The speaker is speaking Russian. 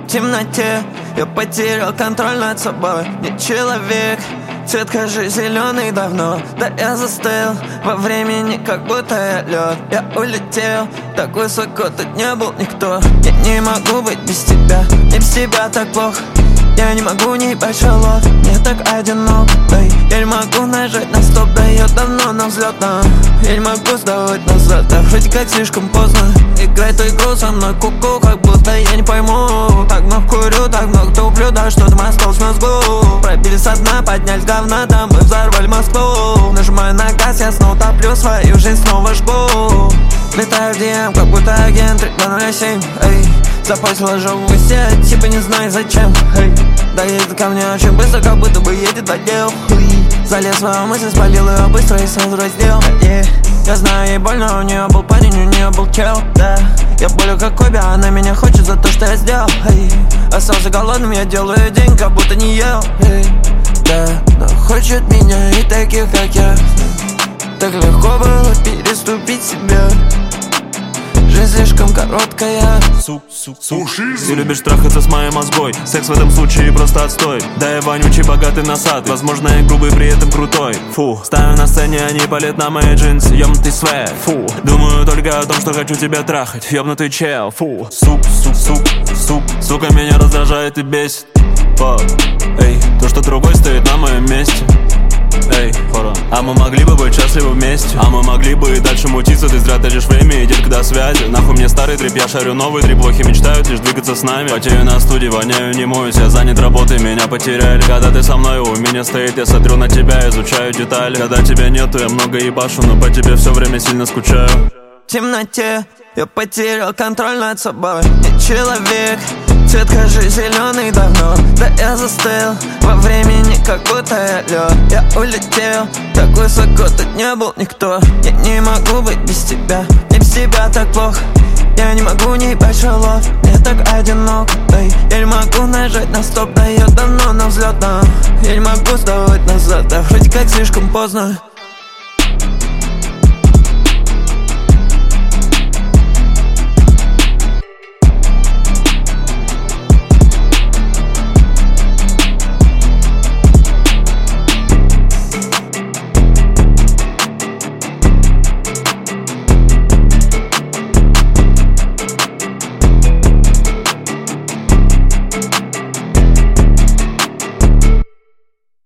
темноте я потерял контроль над собой. Не человек, цвет кожи зеленый давно. Да я застыл во времени, как будто я лед. Я улетел так высоко, тут не был никто. Я не могу быть без тебя, мне без тебя так плохо. Я не могу не ебать шалот, мне так одинок, эй. Я не могу нажать на стоп, да я давно на взлетном. Я не могу сдавать назад, да вроде как слишком поздно. Играй эту игру со мной, ку-ку, как будто я не пойму. Так много курю, так много туплю, да что там осталось в мозгу. Пробили со дна, поднялись говна, там мы взорвали Москву. Нажимаю на газ, я снова топлю, свою жизнь снова жгу. Летаю в DM, как будто агент 3207, эй. Запостила живую сеть, типа не знаю зачем, эй. Да едет ко мне очень быстро, как будто бы едет в отдел. Залез в свою мысль, спалил ее быстро и сразу раздел. Я знаю, ей больно, у нее был парень, у нее был чел, да. Я болю как Коби, она меня хочет за то, что я сделал, эй. Остался голодным, я делаю день, как будто не ел, эй. Да, но хочет меня и таких, как я. Так легко было переступить себя. Жизнь слишком короткая. Ты любишь трахаться с моей мозгой. Секс в этом случае просто отстой. Да я вонючий, богатый, носатый. Возможно, я грубый, при этом крутой. Фу, ставлю на сцене, они палят на мои джинсы. Ёбнутый свет, фу. Думаю только о том, что хочу тебя трахать. Ёбнутый чел, фу. Сука, меня раздражает и бесит. Фак, эй, то, что другой стоит на моем месте. Эй, а мы могли бы быть счастливы вместе. А мы могли бы и дальше мутиться. Ты зря тратишь время, иди до связи. Нахуй мне старый трип, я шарю новый трип. Плохи мечтают лишь двигаться с нами. Потею на студии, воняю, не моюсь. Я занят работой, меня потеряли. Когда ты со мной, у меня стоит, я смотрю на тебя, изучаю детали. Когда тебя нету, я много ебашу, но по тебе все время сильно скучаю. В темноте я потерял контроль над собой. Не человек, цвет кожи зеленый давно. Да я застыл во времени, как будто я лед. Я улетел так высоко, тут не был никто. Я не могу быть без тебя, мне без тебя так плохо. Я не могу не ебать шалот, мне так одинок, эй. Я не могу нажать на стоп, да я давно на взлетном. Я не могу сдавать назад, да вроде как слишком поздно.